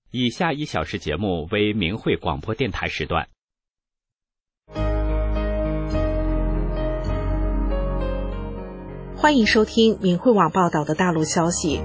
以下1小时节目为明慧广播电台时段。 欢迎收听明慧网报道的大陆消息。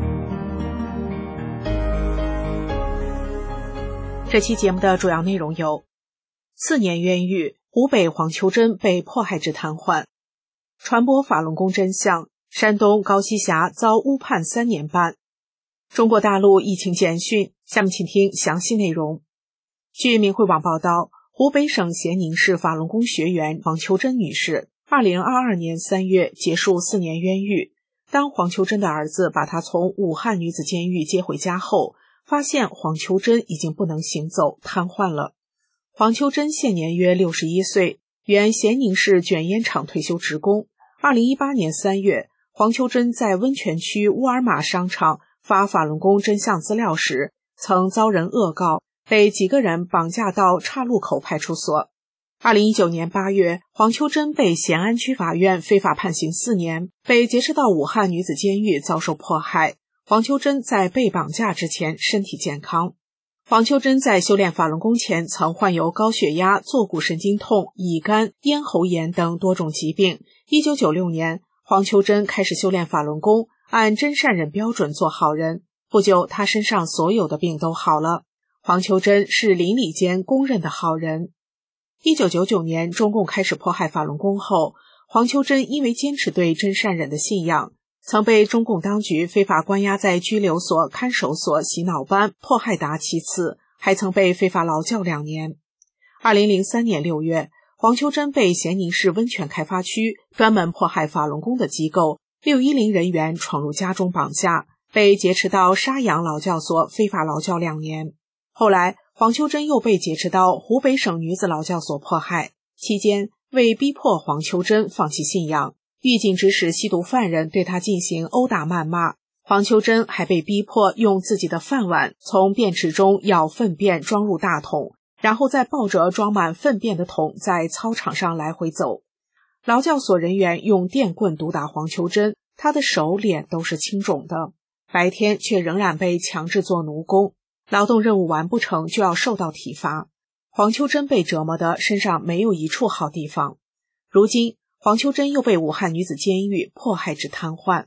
这期节目的主要内容有：4年冤狱，湖北黄秋珍被迫害致瘫痪；传播法轮功真相，山东高栖霞遭误判3年半；中国大陆疫情简讯。下面请听详细内容。据明慧网报道，湖北省咸宁市法轮功学员黄秋珍女士2022年3月结束4年冤狱。当黄秋珍的儿子把她从武汉女子监狱接回家后，发现黄秋珍已经不能行走，瘫痪了。黄秋珍现年约61岁，原咸宁市卷烟厂退休职工。2018年3月，黄秋珍在温泉区沃尔玛商场发法轮功真相资料时，曾遭人恶告，被几个人绑架到岔路口派出所。2019年8月，黄秋珍被咸安区法院非法判刑4年，被劫持到武汉女子监狱遭受迫害。黄秋珍在被绑架之前身体健康。黄秋珍在修炼法轮功前曾患有高血压、坐骨神经痛、乙肝、咽喉炎等多种疾病。1996年，黄秋珍开始修炼法轮功，按真善忍标准做好人。不久，他身上所有的病都好了。黄秋珍是邻里间公认的好人。1999年，中共开始迫害法轮功后，黄秋珍因为坚持对真善忍的信仰，曾被中共当局非法关押在拘留所、看守所、洗脑班，迫害达7次，还曾被非法劳教2年。2003年6月，黄秋珍被咸宁市温泉开发区专门迫害法轮功的机构610人员闯入家中绑架，被劫持到沙洋劳教所非法劳教2年。后来，黄秋珍又被劫持到湖北省女子劳教所迫害，期间为逼迫黄秋珍放弃信仰，狱警指使吸毒犯人对她进行殴打谩骂。黄秋珍还被逼迫用自己的饭碗从便池中舀粪便装入大桶，然后再抱着装满粪便的桶在操场上来回走。劳教所人员用电棍毒打黄秋珍，她的手脸都是青肿的，白天却仍然被强制做奴工，劳动任务完不成就要受到体罚。黄秋珍被折磨的身上没有一处好地方。如今，黄秋珍又被武汉女子监狱迫害致瘫痪。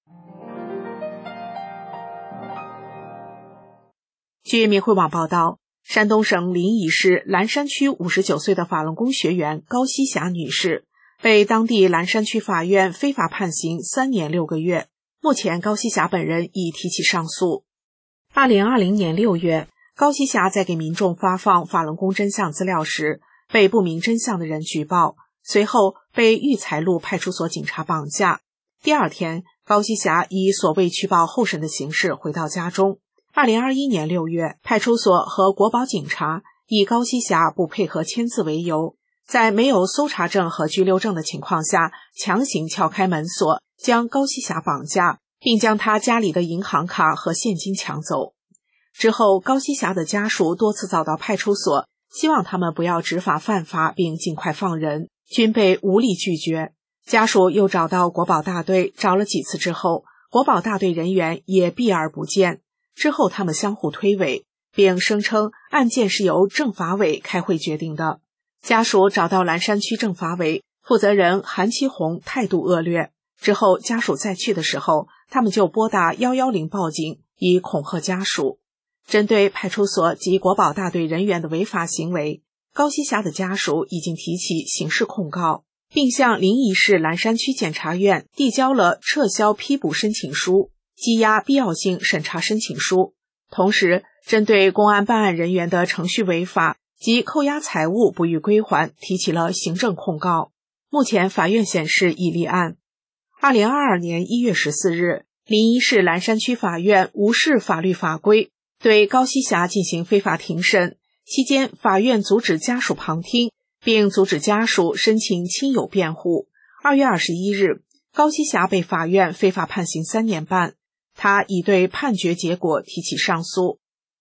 据明慧网报道，山东省临沂市蓝山区59岁的法轮功学员高栖霞女士，被当地蓝山区法院非法判刑3年6个月。目前高栖霞本人已提起上诉。2020年6月，高栖霞在给民众发放法轮功真相资料时，被不明真相的人举报，随后被育才路派出所警察绑架。第二天，高栖霞以所谓取保候审的形式回到家中。2021年6月，派出所和国保警察以高栖霞不配合签字为由，在没有搜查证和居留证的情况下，强行撬开门锁，将高栖霞绑架，并将她家里的银行卡和现金抢走。之后，高栖霞的家属多次找到派出所，希望他们不要执法犯法并尽快放人，均被无理拒绝。家属又找到国保大队，找了几次之后，国保大队人员也避而不见。之后他们相互推诿，并声称案件是由政法委开会决定的。家属找到蓝山区政法委负责人韩其红态度恶劣，之后家属再去的时候，他们就拨打110报警，以恐吓家属。针对派出所及国保大队人员的违法行为，高栖霞的家属已经提起刑事控告，并向临沂市蓝山区检察院递交了撤销批捕申请书、羁押必要性审查申请书。同时，针对公安办案人员的程序违法及扣押财物不予归还提起了行政控告。目前法院显示已立案。2022年1月14日，临沂市蓝山区法院无视法律法规，对高栖霞进行非法庭审。期间，法院阻止家属旁听，并阻止家属申请亲友辩护。2月21日，高栖霞被法院非法判刑3年半，他已对判决结果提起上诉。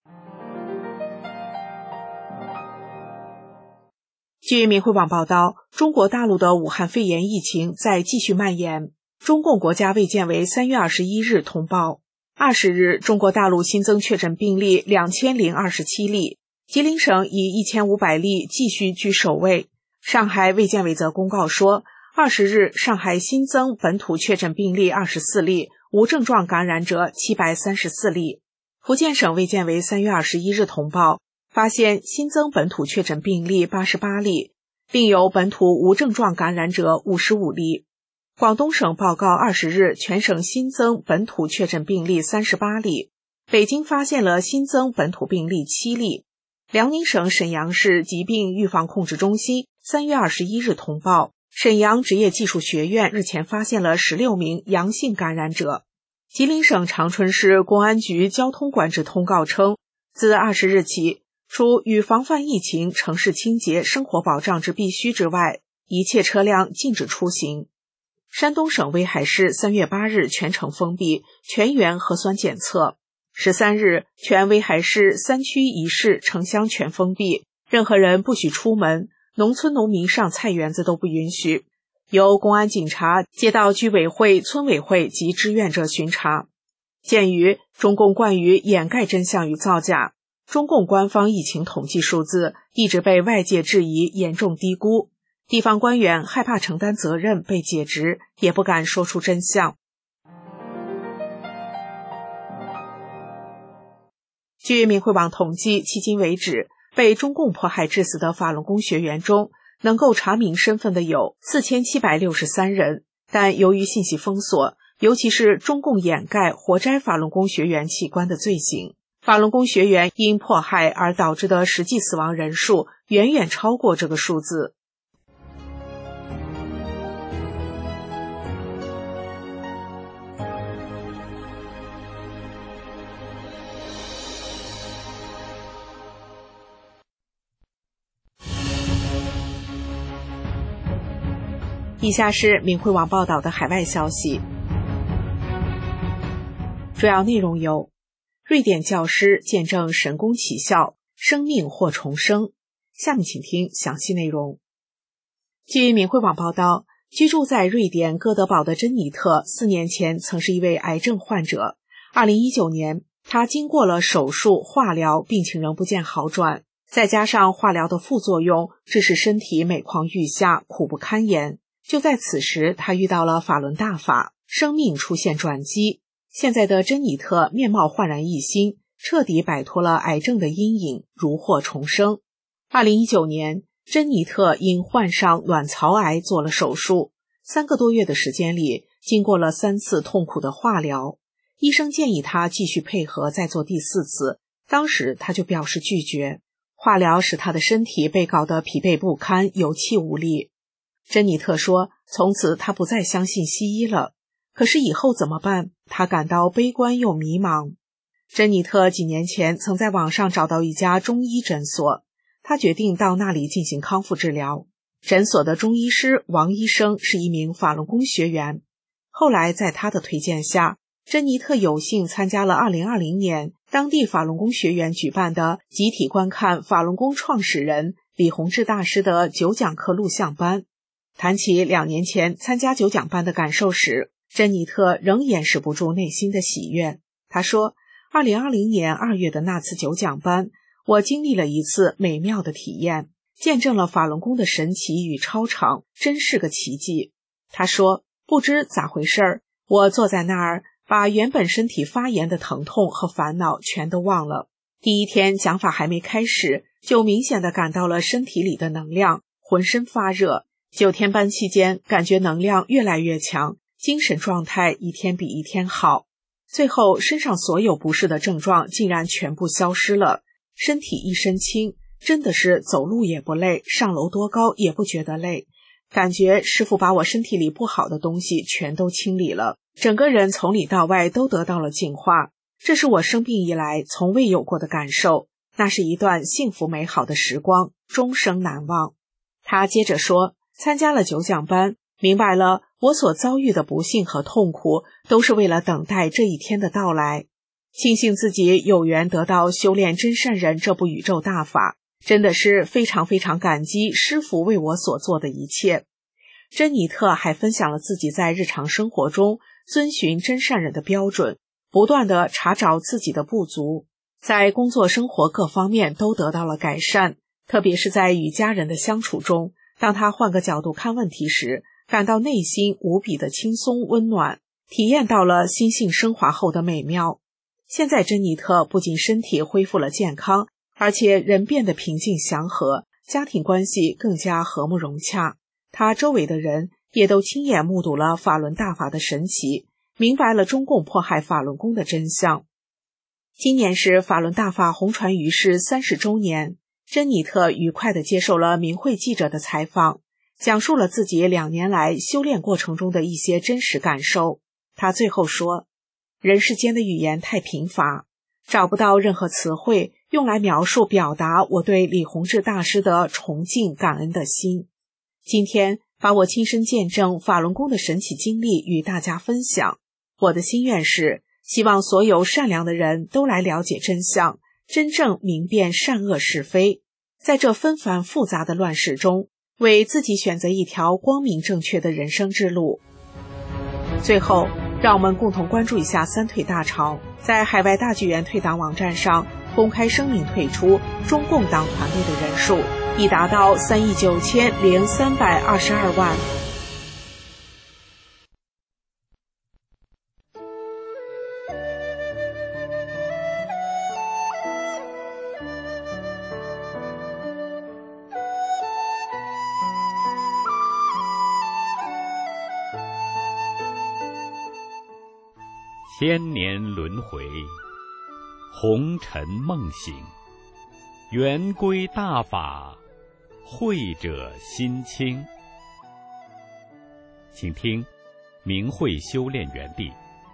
据明慧网报道，中国大陆的武汉肺炎疫情在继续蔓延。中共国家卫健委3月21日通报 20日，中国大陆新增确诊病例2027例，吉林省以1500例继续居首位。上海卫健委则公告说，20日上海新增本土确诊病例24例，无症状感染者734例。福建省卫健委3月21日通报，发现新增本土确诊病例88例，另有本土无症状感染者55例。广东省报告20日全省新增本土确诊病例38例，北京发现了新增本土病例7例。辽宁省沈阳市疾病预防控制中心3月21日通报，沈阳职业技术学院日前发现了16名阳性感染者。吉林省长春市公安局交通管制通告称，自20日起，除与防范疫情、城市清洁、生活保障之必须之外，一切车辆禁止出行。山东省威海市3月8日全城封闭，全员核酸检测。13日，全威海市3区1市城乡全封闭，任何人不许出门，农村农民上菜园子都不允许。由公安警察接到居委会、村委会及志愿者巡查。鉴于中共惯于掩盖真相与造假，中共官方疫情统计数字一直被外界质疑严重低估，地方官员害怕承担责任被解职，也不敢说出真相。据明慧网统计，迄今为止，被中共迫害致死的法轮功学员中，能够查明身份的有4763人，但由于信息封锁，尤其是中共掩盖活摘法轮功学员器官的罪行，法轮功学员因迫害而导致的实际死亡人数远远超过这个数字。以下是明慧网报道的海外消息，主要内容有：瑞典教师见证神功奇效，生命或重生。下面请听详细内容。据明慧网报道，居住在瑞典哥德堡的珍妮特4年前曾是一位癌症患者。2019年，她经过了手术、化疗，病情仍不见好转，再加上化疗的副作用，致使身体每况愈下，苦不堪言。就在此时，他遇到了法轮大法，生命出现转机。现在的珍妮特面貌焕然一新，彻底摆脱了癌症的阴影，如获重生。2019年，珍妮特因患上卵巢癌做了手术，3个多月的时间里，经过了3次痛苦的化疗。医生建议他继续配合再做第4次，当时他就表示拒绝。化疗使他的身体被搞得疲惫不堪，有气无力。珍妮特说，从此她不再相信西医了。可是以后怎么办？她感到悲观又迷茫。珍妮特几年前曾在网上找到一家中医诊所，她决定到那里进行康复治疗。诊所的中医师王医生是一名法轮功学员。后来在他的推荐下，珍妮特有幸参加了2020年当地法轮功学员举办的集体观看法轮功创始人李洪志大师的9讲课录像班。谈起2年前参加9讲班的感受时，珍妮特仍掩饰不住内心的喜悦。她说，2020年2月的那次9讲班，我经历了一次美妙的体验，见证了法轮功的神奇与超常，真是个奇迹。她说，不知咋回事儿，我坐在那儿，把原本身体发炎的疼痛和烦恼全都忘了。第一天讲法还没开始，就明显地感到了身体里的能量，浑身发热。9天班期间，感觉能量越来越强，精神状态一天比一天好。最后，身上所有不适的症状竟然全部消失了，身体一身轻，真的是走路也不累，上楼多高也不觉得累。感觉师父把我身体里不好的东西全都清理了，整个人从里到外都得到了净化。这是我生病以来从未有过的感受，那是一段幸福美好的时光，终生难忘。他接着说，参加了9讲班，明白了我所遭遇的不幸和痛苦都是为了等待这一天的到来。庆幸自己有缘得到修炼真善人这部宇宙大法，真的是非常非常感激师父为我所做的一切。珍妮特还分享了自己在日常生活中遵循真善人的标准， 不断地查找自己的不足，在工作生活各方面都得到了改善，特别是在与家人的相处中，当他换个角度看问题时，感到内心无比的轻松温暖，体验到了心性升华后的美妙。现在珍妮特不仅身体恢复了健康，而且人变得平静祥和，家庭关系更加和睦融洽。他周围的人也都亲眼目睹了法轮大法的神奇，明白了中共迫害法轮功的真相。今年是法轮大法红传于世30周年，珍妮特愉快地接受了明慧记者的采访，讲述了自己2年来修炼过程中的一些真实感受。他最后说，人世间的语言太贫乏，找不到任何词汇用来描述表达我对李洪志大师的崇敬感恩的心。今天把我亲身见证法轮功的神奇经历与大家分享，我的心愿是希望所有善良的人都来了解真相，真正明辨善恶是非，在这纷繁复杂的乱世中，为自己选择一条光明正确的人生之路。最后，让我们共同关注一下三退大潮在海外大剧院退党网站上公开声明退出中共党团队的人数已达到3亿9,032万。 千年轮回，红尘梦醒，圆规大法，慧者心清。请听明慧修炼园地。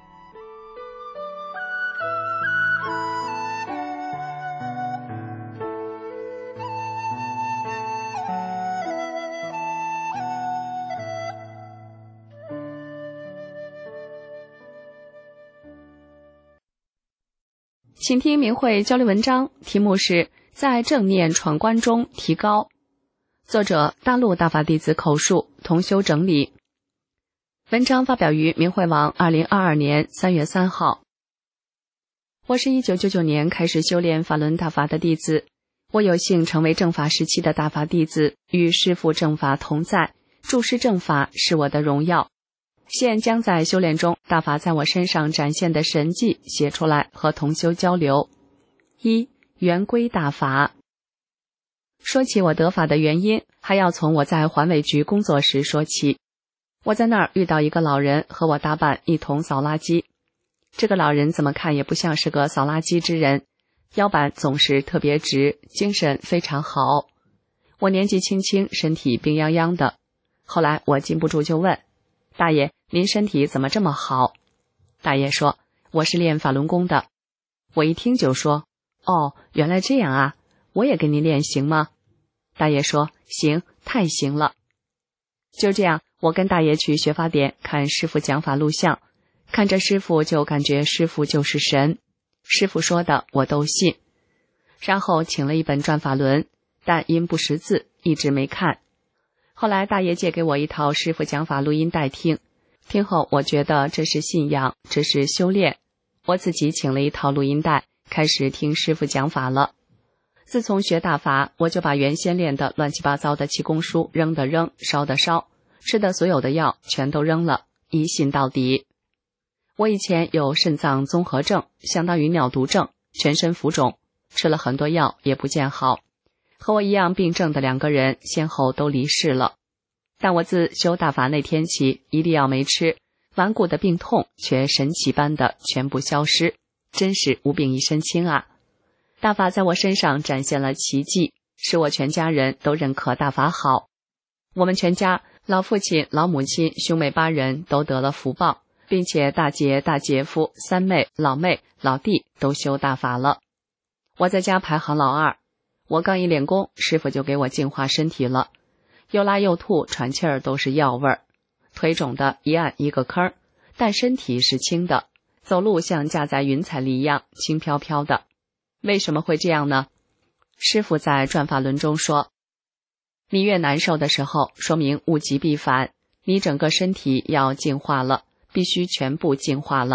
请听明慧交流文章，题目是在正念闯关中提高，作者大陆大法弟子口述，同修整理。文章发表于明慧网2022年3月3号。我是1999年开始修炼法轮大法的弟子，我有幸成为正法时期的大法弟子，与师父正法同在，注师正法是我的荣耀。现将在修炼中大法在我身上展现的神迹写出来和同修交流。1. 圆规大法。说起我得法的原因，还要从我在环卫局工作时说起。我在那儿遇到一个老人和我搭伴一同扫垃圾。这个老人怎么看也不像是个扫垃圾之人，腰板总是特别直，精神非常好。我年纪轻轻，身体病殃殃的。后来我禁不住就问，大爷，您身体怎么这么好？大爷说，我是练法轮功的。我一听就说，哦，原来这样啊，我也跟您练行吗？大爷说，行，太行了。就这样，我跟大爷去学法点看师父讲法录像，看着师父就感觉师父就是神，师父说的我都信。然后请了一本转法轮，但因不识字，一直没看。后来大爷借给我一套师父讲法录音带听，听后我觉得这是信仰，这是修炼。我自己请了一套录音带，开始听师父讲法了。自从学大法，我就把原先练的乱七八糟的气功书扔的扔，烧的烧，吃的所有的药全都扔了，一信到底。我以前有肾脏综合症，相当于尿毒症，全身浮肿，吃了很多药也不见好。和我一样病症的2个人先后都离世了。但我自修大法那天起，一粒药没吃，顽固的病痛却神奇般的全部消失，真是无病一身轻啊！大法在我身上展现了奇迹，使我全家人都认可大法好。我们全家老父亲、老母亲、兄妹8人都得了福报，并且大姐、大姐夫、三妹、老妹、老弟都修大法了。我在家排行老2。我刚一练功，师傅就给我净化身体了，又拉又吐，喘气儿都是药味儿，腿肿的一按一个坑，但身体是轻的，走路像架在云彩里一样轻飘飘的。为什么会这样呢？师傅在转法轮中说，你越难受的时候，说明物极必反，你整个身体要净化了，必须全部净化了，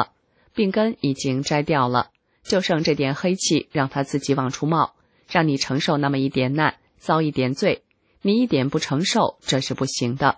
病根已经摘掉了，就剩这点黑气让它自己往出冒，让你承受那么一点难，遭一点罪，你一点不承受，这是不行的。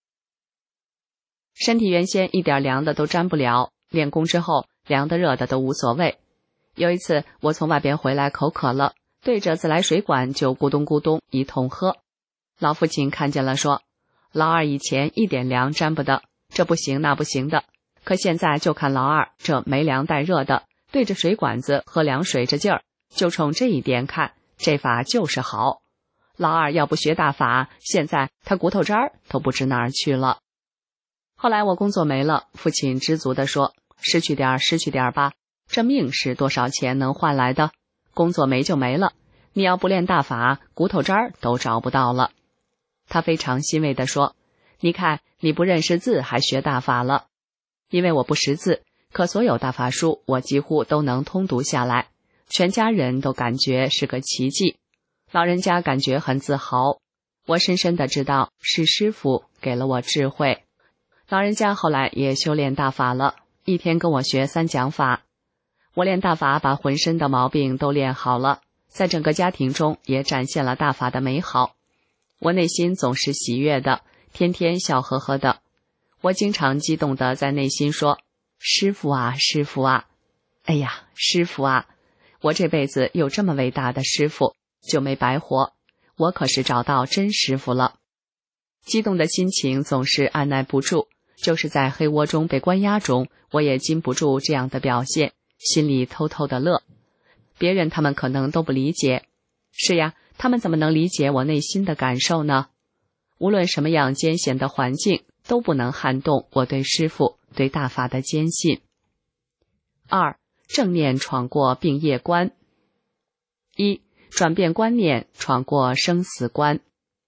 身体原先一点凉的都沾不了，练功之后凉的热的都无所谓。有一次我从外边回来口渴了，对着自来水管就咕咚咕咚一通喝。老父亲看见了说，老二以前一点凉沾不得，这不行那不行的，可现在就看老二这没凉带热的，对着水管子喝凉水这劲儿，就冲这一点看，这法就是好。老二要不学大法，现在他骨头渣都不知哪儿去了。后来我工作没了，父亲知足地说，失去点吧，这命是多少钱能换来的？工作没就没了，你要不练大法，骨头渣都找不到了。他非常欣慰地说，你看你不认识字还学大法了。因为我不识字，可所有大法书我几乎都能通读下来，全家人都感觉是个奇迹，老人家感觉很自豪。我深深地知道是师父给了我智慧。老人家后来也修炼大法了，一天跟我学3讲法。我练大法把浑身的毛病都练好了，在整个家庭中也展现了大法的美好。我内心总是喜悦的，天天笑呵呵的。我经常激动地在内心说，师父啊师父啊，哎呀师父啊，我这辈子有这么伟大的师父，就没白活，我可是找到真师父了。激动的心情总是按耐不住，就是在黑窝中被关押中，我也禁不住这样的表现，心里偷偷的乐。别人他们可能都不理解，是呀，他们怎么能理解我内心的感受呢？无论什么样艰险的环境，都不能撼动我对师父、对大法的坚信。2. 正念闯过病业关。1. 转变观念，闯过生死关。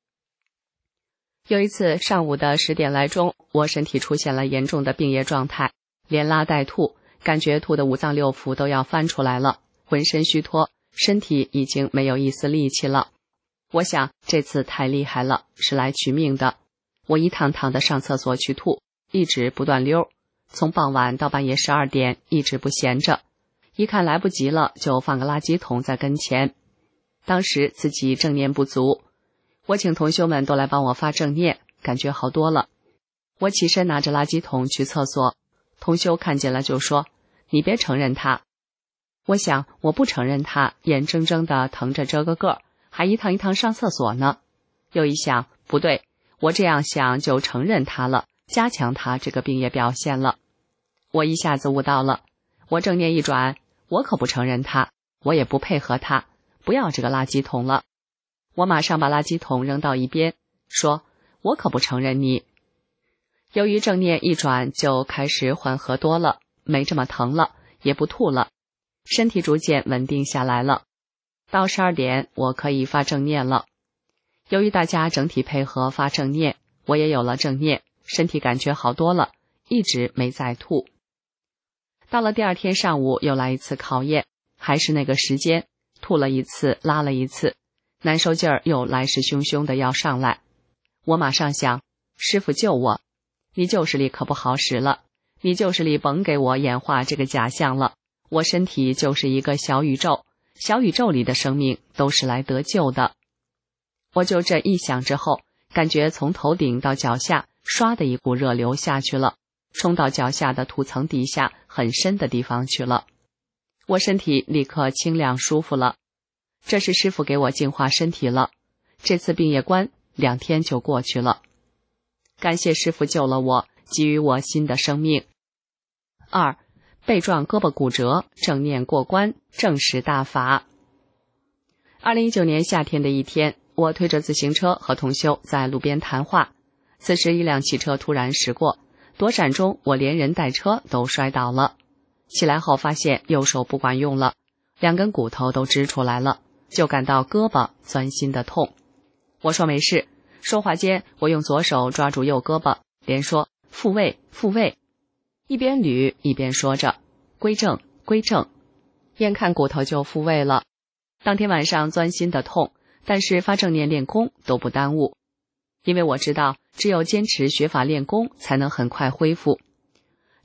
有一次上午的10点来钟，我身体出现了严重的病业状态，连拉带吐，感觉吐的5脏6腑都要翻出来了，浑身虚脱，身体已经没有一丝力气了。我想这次太厉害了，是来取命的。我一趟趟的上厕所去吐，一直不断溜，从傍晚到半夜12点一直不闲着。一看来不及了，就放个垃圾桶在跟前。当时自己正念不足，我请同修们都来帮我发正念，感觉好多了。我起身拿着垃圾桶去厕所，同修看见了就说，你别承认他。我想我不承认他，眼睁睁的疼着这个个，还一趟一趟上厕所呢。又一想，不对，我这样想就承认他了，加强他这个病业表现了。我一下子悟到了，我正念一转，我可不承认他，我也不配合他，不要这个垃圾桶了。我马上把垃圾桶扔到一边，说，我可不承认你。由于正念一转，就开始缓和多了，没这么疼了，也不吐了，身体逐渐稳定下来了。到12点，我可以发正念了。由于大家整体配合发正念，我也有了正念，身体感觉好多了，一直没再吐。到了第2天上午，又来一次考验，还是那个时间，吐了一次，拉了一次，难受劲儿又来势汹汹的要上来。我马上想，师父救我，你旧势力可不好使了，你旧势力甭给我演化这个假象了，我身体就是一个小宇宙，小宇宙里的生命都是来得救的。我就这一想之后，感觉从头顶到脚下唰的一股热流下去了，冲到脚下的土层底下很深的地方去了。我身体立刻清凉舒服了，这是师父给我净化身体了。这次病业关2天就过去了，感谢师父救了我，给予我新的生命。2. 被撞胳膊骨折，正念过关，正实大法。2019年夏天的一天，我推着自行车和同修在路边谈话，此时一辆汽车突然驶过，躲闪中我连人带车都摔倒了。起来后发现右手不管用了，2根骨头都支出来了，就感到胳膊钻心的痛。我说没事，说话间我用左手抓住右胳膊，连说复位复位，一边捋一边说着归正归正，眼看骨头就复位了。当天晚上钻心的痛，但是发正念练功都不耽误，因为我知道只有坚持学法练功才能很快恢复。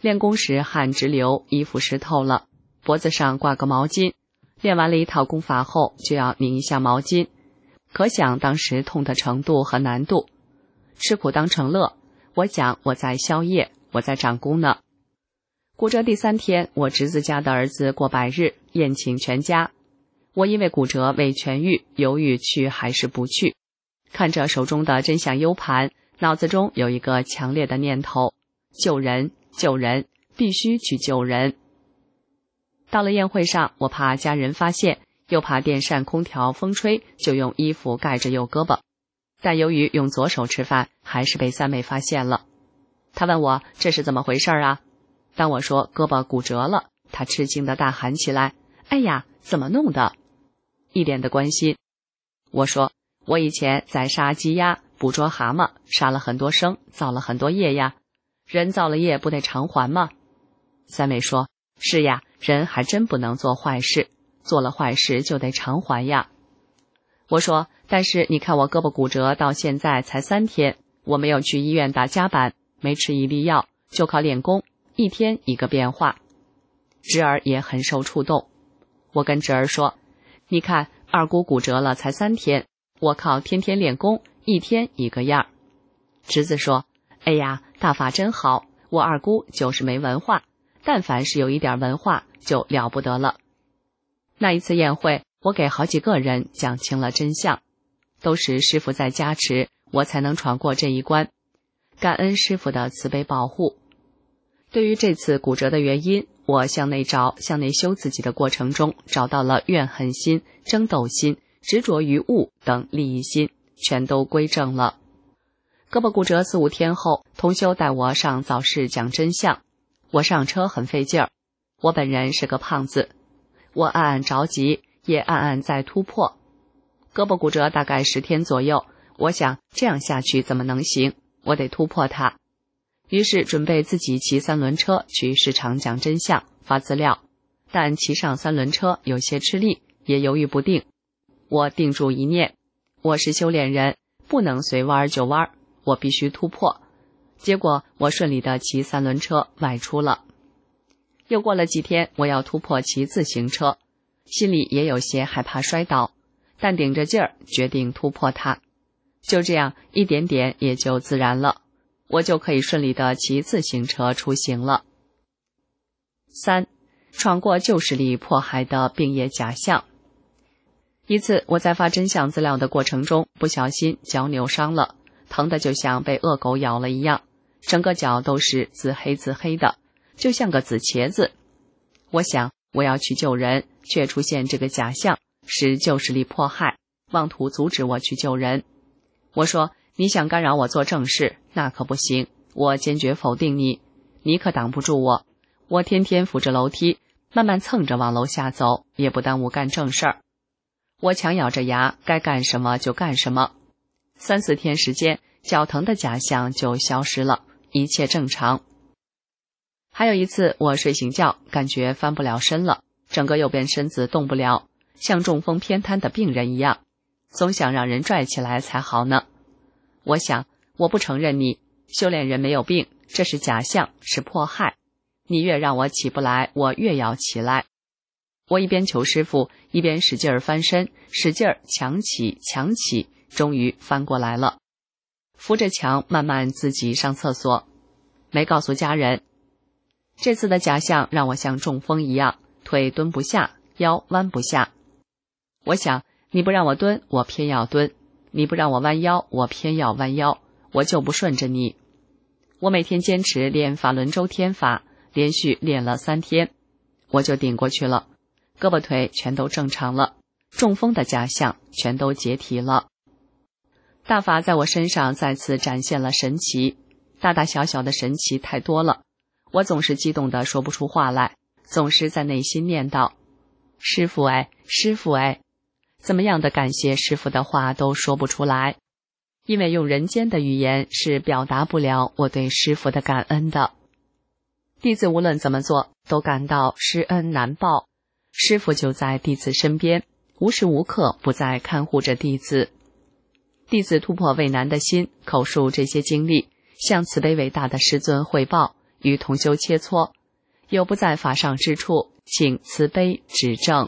练功时汗直流，衣服湿透了，脖子上挂个毛巾，练完了一套功法后就要拧一下毛巾，可想当时痛的程度和难度。吃苦当成乐，我想我在宵夜，我在长功呢。骨折第3天，我侄子家的儿子过百日，宴请全家。我因为骨折未痊愈，犹豫去还是不去。看着手中的真相 U 盘，脑子中有一个强烈的念头：救人，救人，必须去救人。到了宴会上，我怕家人发现，又怕电扇空调风吹，就用衣服盖着右胳膊。但由于用左手吃饭，还是被三妹发现了。她问我这是怎么回事啊？当我说胳膊骨折了，她吃惊地大喊起来：哎呀，怎么弄的？一脸的关心。我说我以前在杀鸡鸭，捕捉蛤蟆，杀了很多生，造了很多业呀。人造了业不得偿还吗？三妹说：是呀，人还真不能做坏事，做了坏事就得偿还呀。我说但是你看我胳膊骨折到现在才3天，我没有去医院打夹板，没吃一粒药，就靠练功，一天一个变化。侄儿也很受触动。我跟侄儿说，你看二姑骨折了才3天，我靠天天练功，一天一个样。侄子说，哎呀，大法真好，我二姑就是没文化，但凡是有一点文化就了不得了。那一次宴会，我给好几个人讲清了真相，都是师父在加持，我才能闯过这一关，感恩师父的慈悲保护。对于这次骨折的原因，我向内找、向内修自己的过程中，找到了怨恨心、争斗心、执着于物等利益心，全都归正了。胳膊骨折4、5天后，同修带我上早市讲真相，我上车很费劲儿，我本人是个胖子，我暗暗着急，也暗暗在突破。胳膊骨折大概10天左右，我想这样下去怎么能行，我得突破它。于是准备自己骑3轮车去市场讲真相发资料，但骑上3轮车有些吃力，也犹豫不定。我定住一念，我是修炼人，不能随弯就弯，我必须突破。结果我顺利的骑3轮车外出了。又过了几天，我要突破骑自行车，心里也有些害怕摔倒，但顶着劲儿决定突破它。就这样一点点也就自然了，我就可以顺利的骑自行车出行了。3. 闯过旧势力迫害的病业假象。一次我在发真相资料的过程中，不小心脚扭伤了，疼得就像被恶狗咬了一样，整个脚都是紫黑紫黑的，就像个紫茄子。我想我要去救人，却出现这个假象，使旧势力迫害，妄图阻止我去救人。我说，你想干扰我做正事，那可不行，我坚决否定你，你可挡不住我。我天天扶着楼梯，慢慢蹭着往楼下走，也不耽误干正事儿。我强咬着牙，该干什么就干什么。3、4天时间，脚疼的假象就消失了，一切正常。还有一次，我睡醒觉，感觉翻不了身了，整个右边身子动不了，像中风偏瘫的病人一样，总想让人拽起来才好呢。我想，我不承认你，修炼人没有病，这是假象，是迫害。你越让我起不来，我越要起来。我一边求师父，一边使劲儿翻身，使劲儿强起强起，终于翻过来了。扶着墙慢慢自己上厕所，没告诉家人。这次的假象让我像中风一样，腿蹲不下，腰弯不下。我想，你不让我蹲，我偏要蹲；你不让我弯腰，我偏要弯腰，我就不顺着你。我每天坚持练法轮周天法，连续练了3天，我就顶过去了，胳膊腿全都正常了，中风的假象全都解体了。大法在我身上再次展现了神奇，大大小小的神奇太多了，我总是激动地说不出话来，总是在内心念叨：师父哎，师父哎，怎么样的感谢师父的话都说不出来，因为用人间的语言是表达不了我对师父的感恩的。弟子无论怎么做，都感到师恩难报，师父就在弟子身边，无时无刻不在看护着弟子。弟子突破畏难的心，口述这些经历，向慈悲伟大的师尊汇报， 与同修切磋，有不在法上之处，请慈悲指正。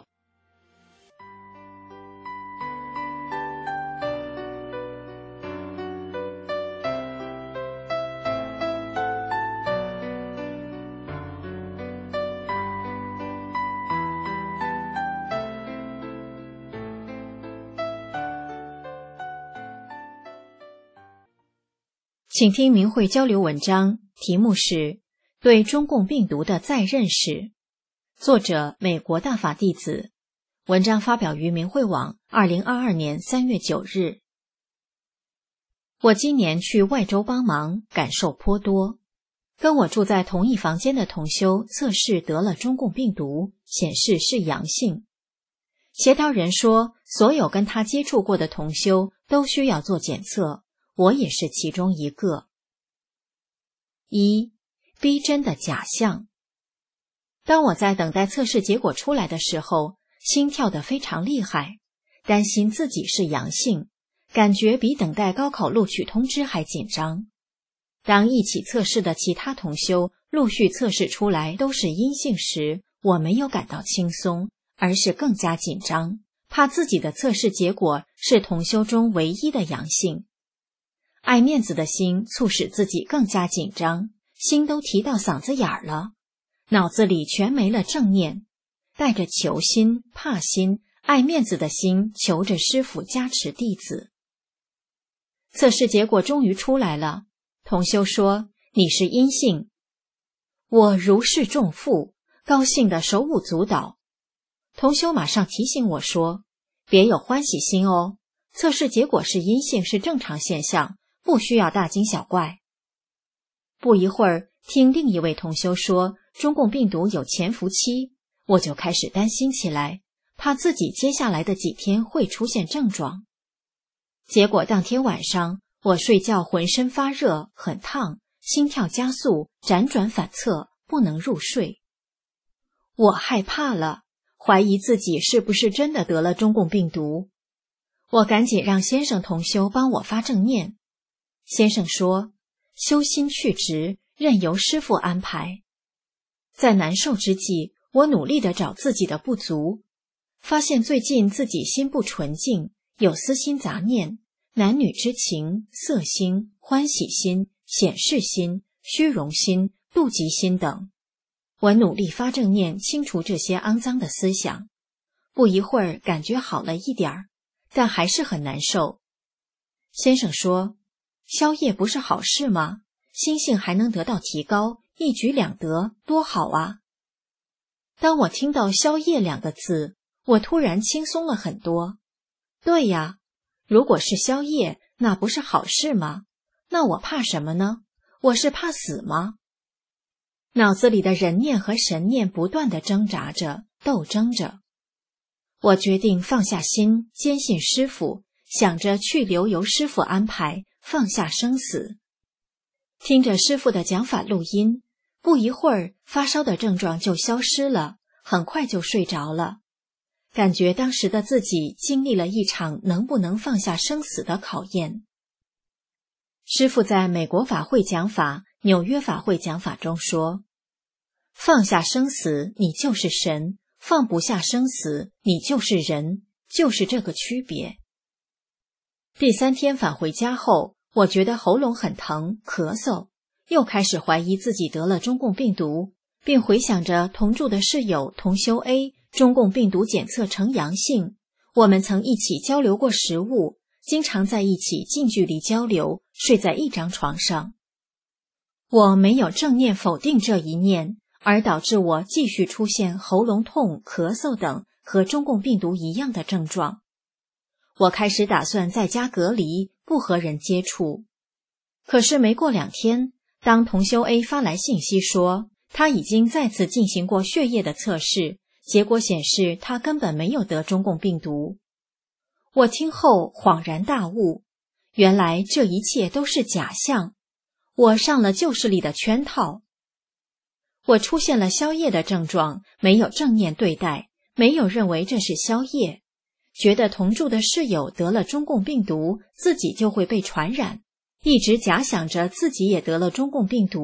请听明慧交流文章，题目是对中共病毒的再认识，作者美国大法弟子，文章发表于明慧网2022年3月9日。我今年去外州帮忙，感受颇多。跟我住在同一房间的同修测试得了中共病毒，显示是阳性。协调人说，所有跟他接触过的同修都需要做检测，我也是其中一个。1. 逼真的假象。当我在等待测试结果出来的时候，心跳得非常厉害，担心自己是阳性，感觉比等待高考录取通知还紧张。当一起测试的其他同修陆续测试出来都是阴性时，我没有感到轻松，而是更加紧张，怕自己的测试结果是同修中唯一的阳性。爱面子的心促使自己更加紧张，心都提到嗓子眼儿了，脑子里全没了正念，带着求心、怕心、爱面子的心求着师父加持弟子。测试结果终于出来了，同修说你是阴性。我如释重负，高兴得手舞足蹈。同修马上提醒我说，别有欢喜心哦，测试结果是阴性是正常现象，不需要大惊小怪。不一会儿，听另一位同修说中共病毒有潜伏期，我就开始担心起来，怕自己接下来的几天会出现症状。结果当天晚上，我睡觉浑身发热，很烫，心跳加速，辗转反侧，不能入睡。我害怕了，怀疑自己是不是真的得了中共病毒。我赶紧让先生同修帮我发正念。先生说，修心去执，任由师父安排。在难受之际，我努力地找自己的不足，发现最近自己心不纯净，有私心杂念，男女之情、色心、欢喜心、显示心、虚荣心、妒忌心等。我努力发正念，清除这些肮脏的思想。不一会儿感觉好了一点儿，但还是很难受。先生说，宵夜不是好事吗？心性还能得到提高，一举两得，多好啊！当我听到宵夜2个字，我突然轻松了很多。对呀，如果是宵夜，那不是好事吗？那我怕什么呢？我是怕死吗？脑子里的人念和神念不断地挣扎着，斗争着。我决定放下心，坚信师父，想着去留由师父安排，放下生死。听着师父的讲法录音，不一会儿发烧的症状就消失了，很快就睡着了。感觉当时的自己经历了一场能不能放下生死的考验。师父在美国法会讲法、纽约法会讲法中说，放下生死，你就是神；放不下生死，你就是人，就是这个区别。第3天返回家后，我觉得喉咙很疼，咳嗽，又开始怀疑自己得了中共病毒，并回想着同住的室友同修 A 中共病毒检测呈阳性，我们曾一起交流过食物，经常在一起近距离交流，睡在一张床上。我没有正念否定这一念，而导致我继续出现喉咙痛、咳嗽等和中共病毒一样的症状。我开始打算在家隔离，不和人接触。可是没过2天，当同修 A 发来信息说，他已经再次进行过血液的测试，结果显示他根本没有得中共病毒。我听后恍然大悟，原来这一切都是假象，我上了旧势力的圈套。我出现了宵夜的症状，没有正念对待，没有认为这是宵夜，觉得同住的室友得了中共病毒，自己就会被传染，一直假想着自己也得了中共病毒，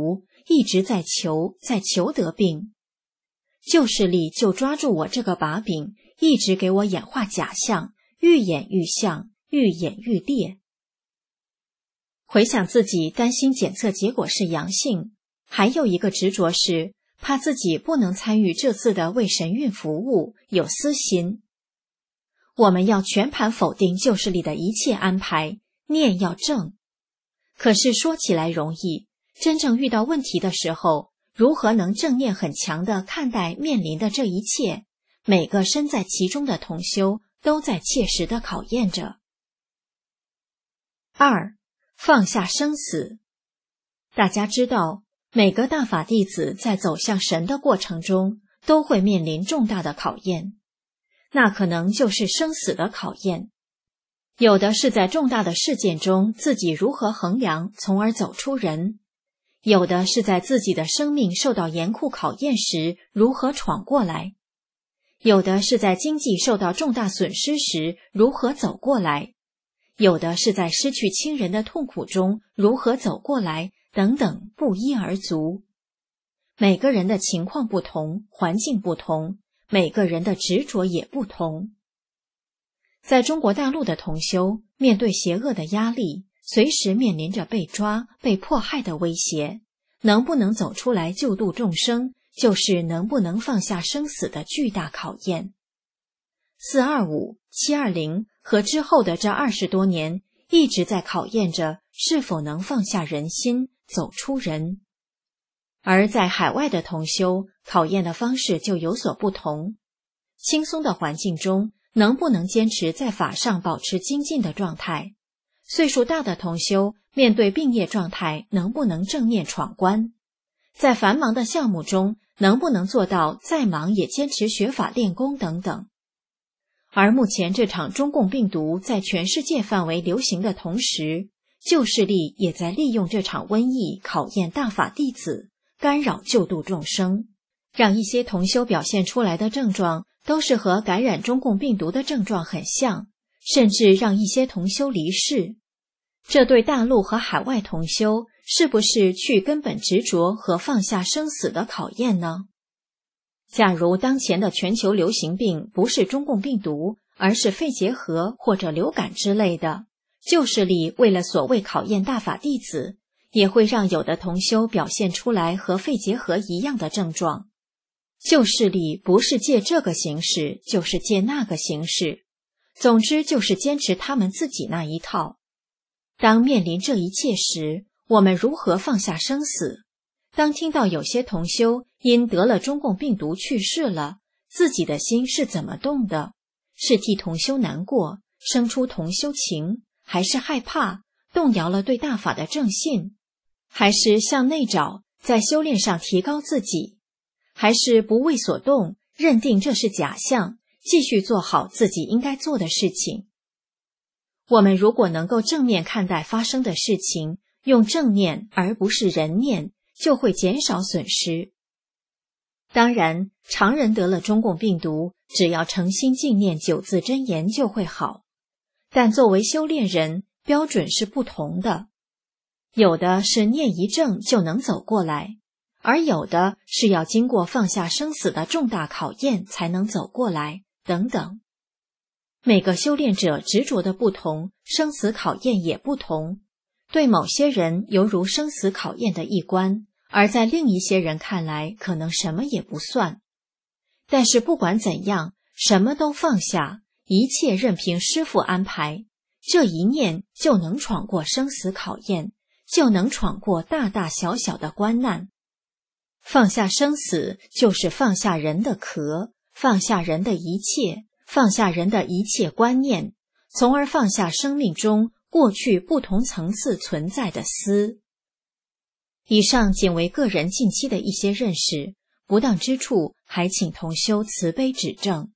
一直在求得病。旧势力就抓住我这个把柄，一直给我演化假象，愈演愈像，愈演愈烈。回想自己担心检测结果是阳性，还有一个执着是怕自己不能参与这次的为神韵服务，有私心。我们要全盘否定旧势力的一切安排，念要正。可是说起来容易，真正遇到问题的时候，如何能正念很强地看待面临的这一切？每个身在其中的同修都在切实地考验着。2. 放下生死。大家知道，每个大法弟子在走向神的过程中，都会面临重大的考验，那可能就是生死的考验。有的是在重大的事件中自己如何衡量，从而走出人；有的是在自己的生命受到严酷考验时如何闯过来；有的是在经济受到重大损失时如何走过来；有的是在失去亲人的痛苦中如何走过来，等等，不一而足。每个人的情况不同，环境不同，每个人的执着也不同。在中国大陆的同修，面对邪恶的压力，随时面临着被抓、被迫害的威胁，能不能走出来救度众生，就是能不能放下生死的巨大考验。425、720和之后的这20多年，一直在考验着是否能放下人心，走出人。而在海外的同修，考验的方式就有所不同。轻松的环境中，能不能坚持在法上保持精进的状态？岁数大的同修，面对病业状态，能不能正面闯关？在繁忙的项目中，能不能做到再忙也坚持学法练功等等？而目前这场中共病毒在全世界范围流行的同时，旧势力也在利用这场瘟疫考验大法弟子，干扰救度众生，让一些同修表现出来的症状都是和感染中共病毒的症状很像，甚至让一些同修离世。这对大陆和海外同修是不是去根本执着和放下生死的考验呢？假如当前的全球流行病不是中共病毒，而是肺结核或者流感之类的，旧势力为了所谓考验大法弟子，也会让有的同修表现出来和肺结核一样的症状。旧势力不是借这个形式，就是借那个形式，总之就是坚持他们自己那一套。当面临这一切时，我们如何放下生死？当听到有些同修因得了中共病毒去世了，自己的心是怎么动的？是替同修难过，生出同修情，还是害怕，动摇了对大法的正信？还是向内找，在修炼上提高自己？还是不为所动，认定这是假象，继续做好自己应该做的事情？我们如果能够正面看待发生的事情，用正念而不是人念，就会减少损失。当然，常人得了中共病毒，只要诚心静念9字真言就会好。但作为修炼人，标准是不同的。有的是念一正就能走过来，而有的是要经过放下生死的重大考验才能走过来，等等。每个修炼者执着的不同，生死考验也不同。对某些人犹如生死考验的一关，而在另一些人看来可能什么也不算。但是不管怎样，什么都放下，一切任凭师父安排，这一念就能闯过生死考验，就能闯过大大小小的关难。放下生死，就是放下人的壳，放下人的一切，放下人的一切观念，从而放下生命中过去不同层次存在的思。以上仅为个人近期的一些认识，不当之处还请同修慈悲指正。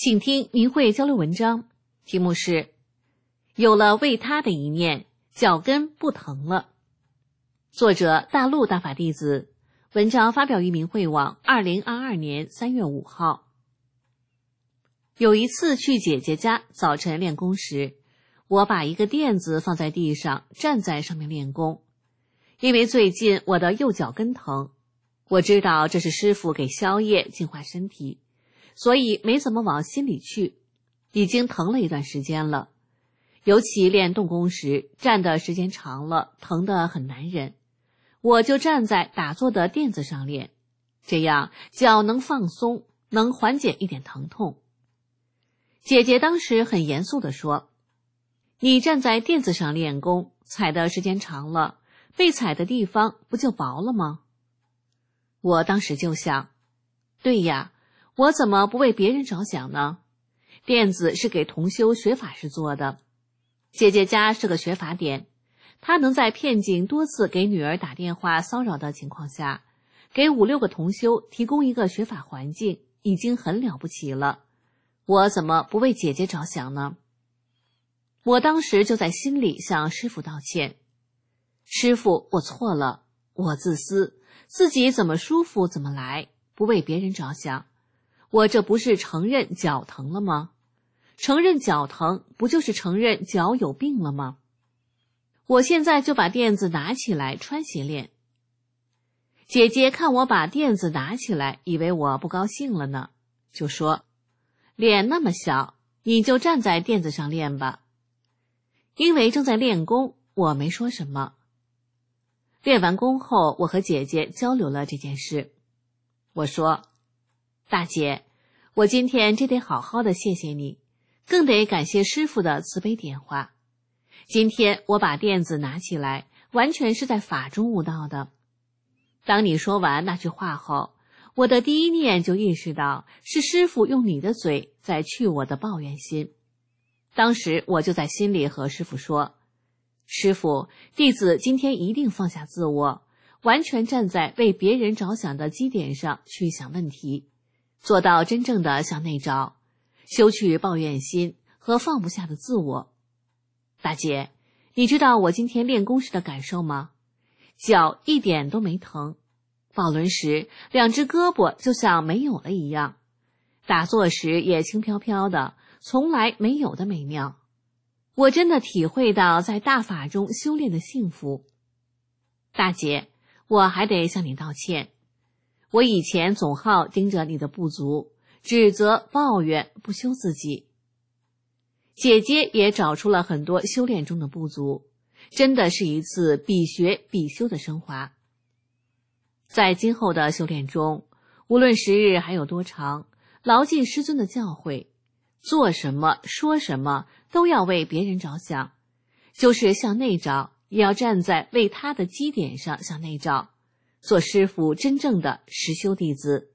请听明慧交流文章，题目是有了为他的一念，脚跟不疼了。作者大陆大法弟子，文章发表于明慧网2022年3月5号。有一次去姐姐家早晨练功时，我把一个垫子放在地上，站在上面练功。因为最近我的右脚跟疼，我知道这是师父给宵夜净化身体，所以没怎么往心里去，已经疼了一段时间了。尤其练动功时，站的时间长了，疼得很难忍。我就站在打坐的垫子上练，这样脚能放松，能缓解一点疼痛。姐姐当时很严肃地说：“你站在垫子上练功，踩的时间长了，被踩的地方不就薄了吗？”我当时就想，对呀，我怎么不为别人着想呢？垫子是给同修学法时做的，姐姐家是个学法点，她能在片警多次给女儿打电话骚扰的情况下，给5、6个同修提供一个学法环境，已经很了不起了。我怎么不为姐姐着想呢？我当时就在心里向师父道歉：“师父，我错了，我自私，自己怎么舒服怎么来，不为别人着想。我这不是承认脚疼了吗？承认脚疼，不就是承认脚有病了吗？我现在就把垫子拿起来穿鞋练。”姐姐看我把垫子拿起来，以为我不高兴了呢，就说：“脸那么小，你就站在垫子上练吧。”因为正在练功，我没说什么。练完功后，我和姐姐交流了这件事。我说：“大姐，我今天真得好好的谢谢你，更得感谢师父的慈悲点化。今天我把垫子拿起来，完全是在法中悟道的。当你说完那句话后，我的第一念就意识到是师父用你的嘴在去我的抱怨心。当时我就在心里和师父说：师父，弟子今天一定放下自我，完全站在为别人着想的基点上去想问题，做到真正的向内找，修去抱怨心和放不下的自我。大姐，你知道我今天练功时的感受吗？脚一点都没疼，抱轮时2只胳膊就像没有了一样，打坐时也轻飘飘的，从来没有的美妙。我真的体会到在大法中修炼的幸福。大姐，我还得向你道歉，我以前总好盯着你的不足，指责抱怨，不修自己。姐姐也找出了很多修炼中的不足，真的是一次必学必修的升华。在今后的修炼中，无论时日还有多长，牢记师尊的教诲，做什么说什么都要为别人着想，就是向内找，也要站在为他的基点上向内找，做师父真正的实修弟子。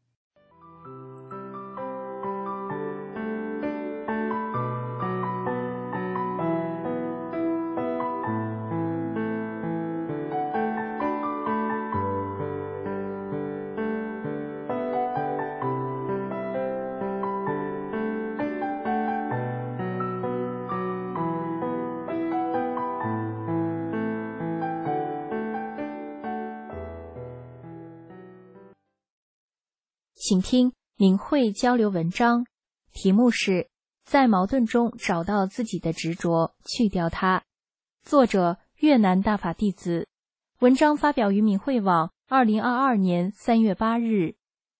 请听明慧交流文章，题目是在矛盾中找到自己的执着，去掉它。作者越南大法弟子，文章发表于明慧网2022年3月8日。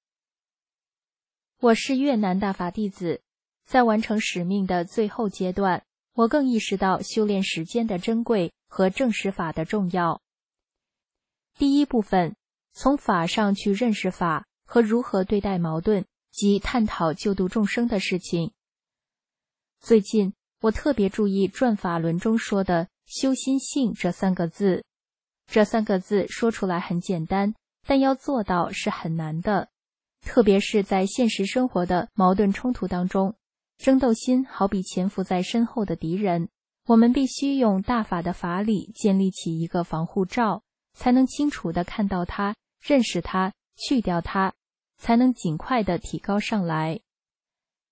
我是越南大法弟子，在完成使命的最后阶段，我更意识到修炼时间的珍贵和正识法的重要。第一部分，从法上去认识法和如何对待矛盾及探讨救度众生的事情。最近我特别注意转法轮中说的修心性这3个字。这3个字说出来很简单，但要做到是很难的，特别是在现实生活的矛盾冲突当中，争斗心好比潜伏在身后的敌人，我们必须用大法的法理建立起一个防护罩，才能清楚地看到它，认识它，去掉它，才能尽快地提高上来。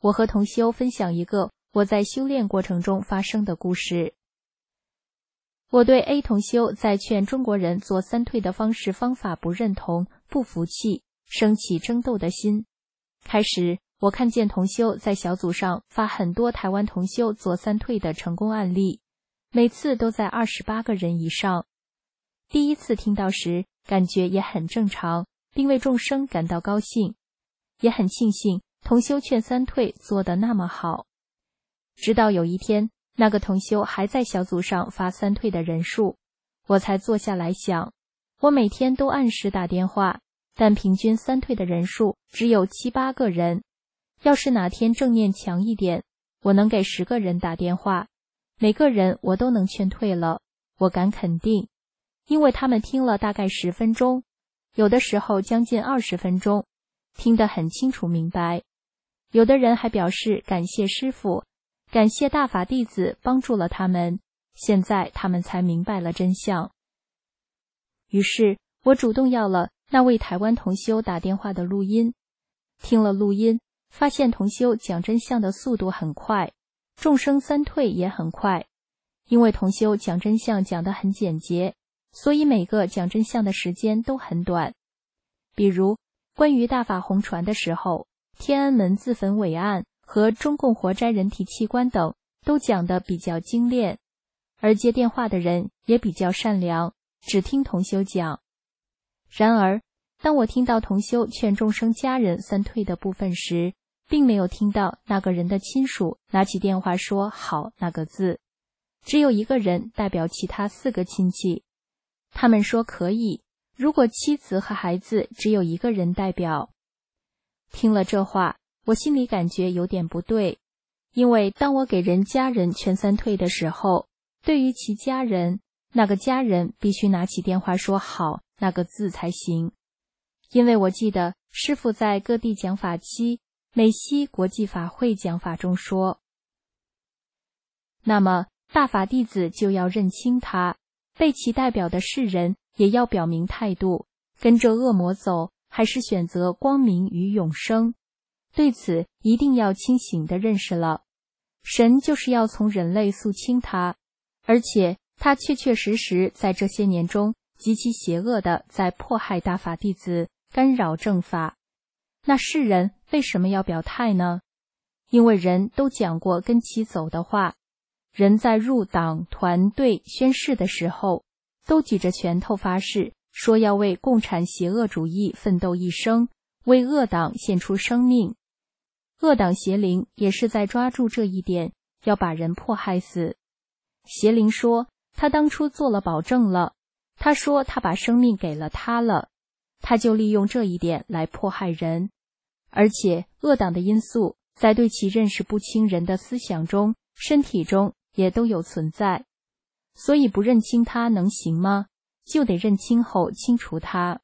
我和同修分享一个我在修炼过程中发生的故事。我对 A 同修在劝中国人做三退的方式方法不认同、不服气，升起争斗的心。开始，我看见同修在小组上发很多台湾同修做三退的成功案例，每次都在28个人以上。第一次听到时，感觉也很正常，并为众生感到高兴，也很庆幸同修劝三退做得那么好。直到有一天，那个同修还在小组上发三退的人数，我才坐下来想，我每天都按时打电话，但平均三退的人数只有7、8个人。要是哪天正念强一点，我能给10个人打电话，每个人我都能劝退了，我敢肯定，因为他们听了大概10分钟，有的时候将近20分钟，听得很清楚明白。有的人还表示感谢师父，感谢大法弟子帮助了他们，现在他们才明白了真相。于是我主动要了那位台湾同修打电话的录音，听了录音，发现同修讲真相的速度很快，众生三退也很快。因为同修讲真相讲得很简洁，所以每个讲真相的时间都很短。比如关于大法红传的时候，天安门自焚伟案和中共活摘人体器官等都讲得比较精炼，而接电话的人也比较善良，只听同修讲。然而当我听到同修劝众生家人三退的部分时，并没有听到那个人的亲属拿起电话说好那个字，只有一个人代表其他4个亲戚，他们说可以，如果妻子和孩子只有一个人代表。听了这话，我心里感觉有点不对，因为当我给人家人劝三退的时候，对于其家人，那个家人必须拿起电话说好那个字才行。因为我记得师父在各地讲法期美西国际法会讲法中说，那么大法弟子就要认清他，被其代表的世人也要表明态度，跟着恶魔走还是选择光明与永生。对此一定要清醒地认识了，神就是要从人类肃清他，而且他确确实实在这些年中极其邪恶地在迫害大法弟子，干扰正法。那世人为什么要表态呢？因为人都讲过跟其走的话，人在入党团队宣誓的时候，都举着拳头发誓，说要为共产邪恶主义奋斗一生，为恶党献出生命。恶党邪灵也是在抓住这一点，要把人迫害死。邪灵说他当初做了保证了，他说他把生命给了他了，他就利用这一点来迫害人。而且恶党的因素在对其认识不清人的思想中、身体中也都有存在，所以不认清他能行吗？就得认清后清除他。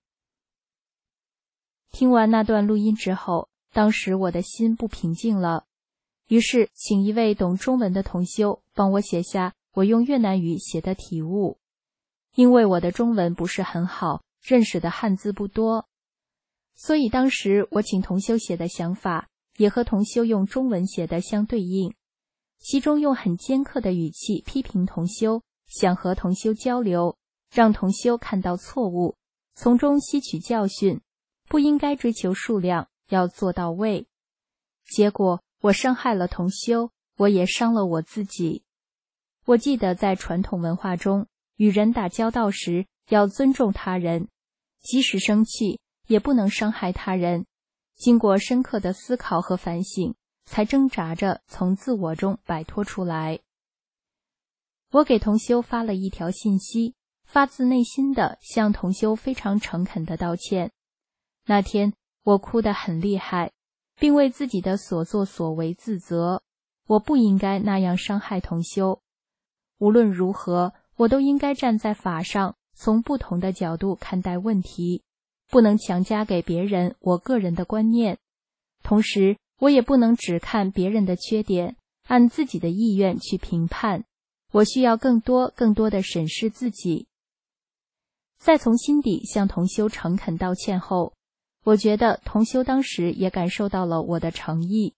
听完那段录音之后，当时我的心不平静了，于是请一位懂中文的同修帮我写下我用越南语写的体悟。因为我的中文不是很好，认识的汉字不多，所以当时我请同修写的想法也和同修用中文写的相对应，其中用很尖刻的语气批评同修，想和同修交流，让同修看到错误，从中吸取教训，不应该追求数量，要做到位。结果我伤害了同修，我也伤了我自己。我记得在传统文化中，与人打交道时要尊重他人，即使生气也不能伤害他人，经过深刻的思考和反省，才挣扎着从自我中摆脱出来。我给同修发了一条信息，发自内心的向同修非常诚恳的道歉。那天我哭得很厉害，并为自己的所作所为自责，我不应该那样伤害同修。无论如何，我都应该站在法上，从不同的角度看待问题，不能强加给别人我个人的观念。同时，我也不能只看别人的缺点，按自己的意愿去评判。我需要更多的审视自己。在从心底向同修诚恳道歉后，我觉得同修当时也感受到了我的诚意，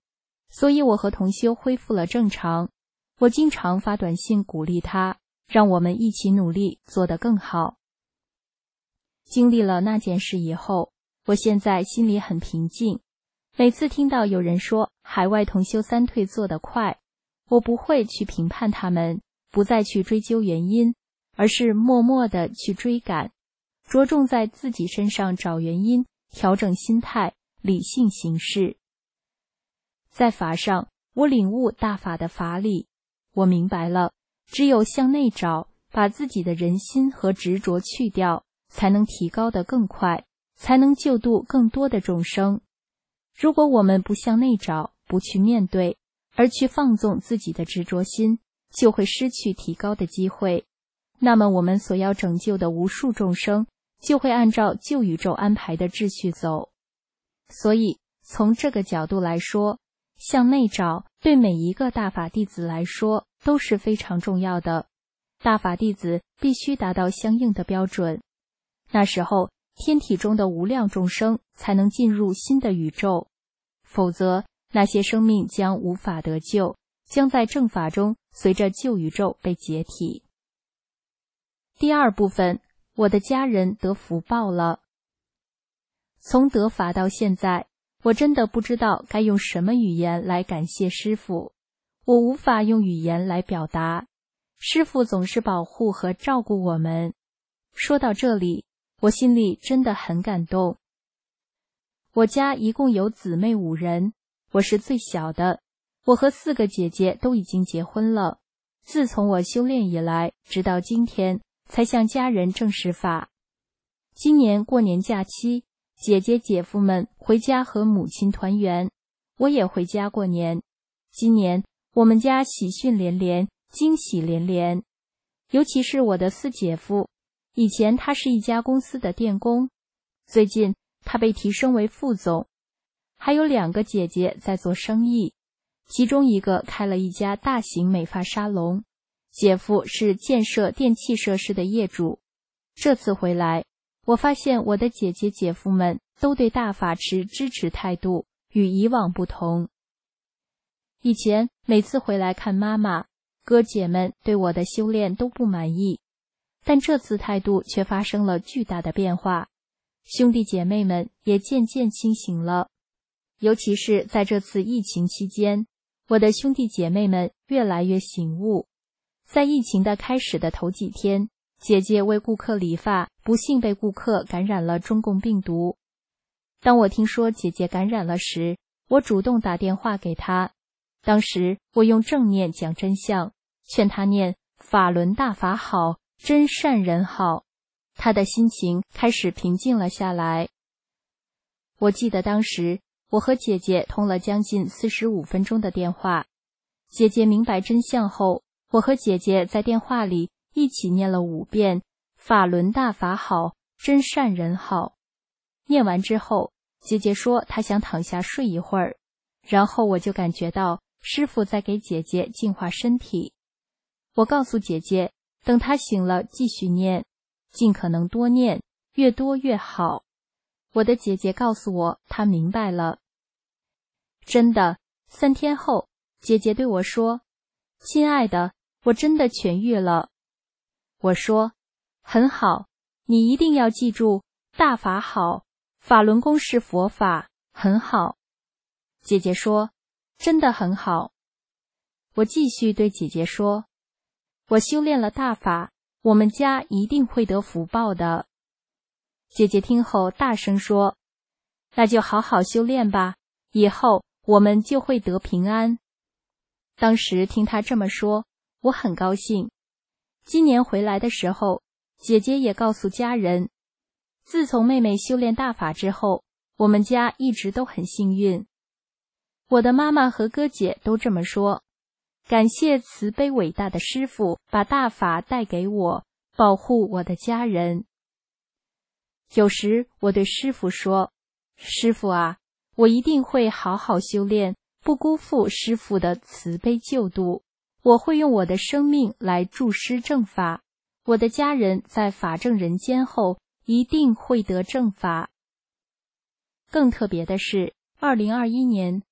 所以我和同修恢复了正常。我经常发短信鼓励他，让我们一起努力做得更好。经历了那件事以后，我现在心里很平静。每次听到有人说海外同修三退做得快，我不会去评判他们，不再去追究原因，而是默默地去追赶，着重在自己身上找原因，调整心态，理性行事。在法上，我领悟大法的法理，我明白了，只有向内找，把自己的人心和执着去掉，才能提高得更快，才能救度更多的众生。如果我们不向内找，不去面对，而去放纵自己的执着心，就会失去提高的机会。那么我们所要拯救的无数众生，就会按照旧宇宙安排的秩序走。所以，从这个角度来说，向内找对每一个大法弟子来说都是非常重要的。大法弟子必须达到相应的标准，那时候天体中的无量众生才能进入新的宇宙，否则那些生命将无法得救，将在正法中随着旧宇宙被解体。第二部分，我的家人得福报了。从得法到现在，我真的不知道该用什么语言来感谢师父，我无法用语言来表达。师父总是保护和照顾我们。说到这里，我心里真的很感动。我家一共有姊妹5人，我是最小的。我和4个姐姐都已经结婚了。自从我修炼以来，直到今天，才向家人证实法。今年过年假期，姐姐姐夫们回家和母亲团圆，我也回家过年。今年我们家喜讯连连，惊喜连连。尤其是我的4姐夫，以前他是一家公司的电工，最近他被提升为副总。还有2个姐姐在做生意，其中一个开了一家大型美发沙龙，姐夫是建设电气设施的业主。这次回来，我发现我的姐姐姐夫们都对大法持支持态度，与以往不同。以前每次回来看妈妈，哥姐们对我的修炼都不满意，但这次态度却发生了巨大的变化，兄弟姐妹们也渐渐清醒了。尤其是在这次疫情期间，我的兄弟姐妹们越来越醒悟。在疫情的开始的头几天，姐姐为顾客理发，不幸被顾客感染了中共病毒。当我听说姐姐感染了时，我主动打电话给她。当时我用正念讲真相，劝她念法轮大法好，真善人好。她的心情开始平静了下来。我记得当时我和姐姐通了将近45分钟的电话。姐姐明白真相后，我和姐姐在电话里一起念了5遍法轮大法好，真善人好。念完之后，姐姐说她想躺下睡一会儿，然后我就感觉到师父在给姐姐净化身体。我告诉姐姐，等她醒了继续念，尽可能多念，越多越好。我的姐姐告诉我，她明白了。真的，3天后，姐姐对我说：“亲爱的，我真的痊愈了。”我说：“很好，你一定要记住，大法好，法轮功是佛法，很好。”姐姐说：“真的很好。”我继续对姐姐说：“我修炼了大法，我们家一定会得福报的。”姐姐听后大声说：“那就好好修炼吧，以后我们就会得平安。”当时听她这么说，我很高兴。今年回来的时候，姐姐也告诉家人，自从妹妹修炼大法之后，我们家一直都很幸运。我的妈妈和哥姐都这么说，感谢慈悲伟大的师父把大法带给我，保护我的家人。有时我对师父说：“师父啊，我一定会好好修炼，不辜负师父的慈悲救度。我会用我的生命来助施正法，我的家人在法正人间后一定会得正法。”更特别的是，2021年